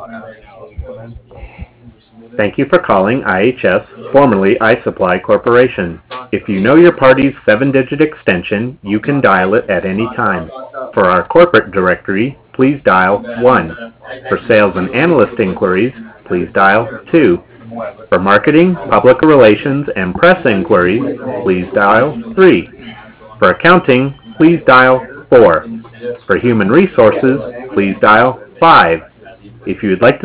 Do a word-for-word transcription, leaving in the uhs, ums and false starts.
Thank you for calling I H S, formerly iSupply Corporation. If you know your party's seven-digit extension, you can dial it at any time. For our corporate directory, please dial one. For sales and analyst inquiries, please dial two. For marketing, public relations, and press inquiries, please dial three. For accounting, please dial four. For human resources, please dial five. If you would like to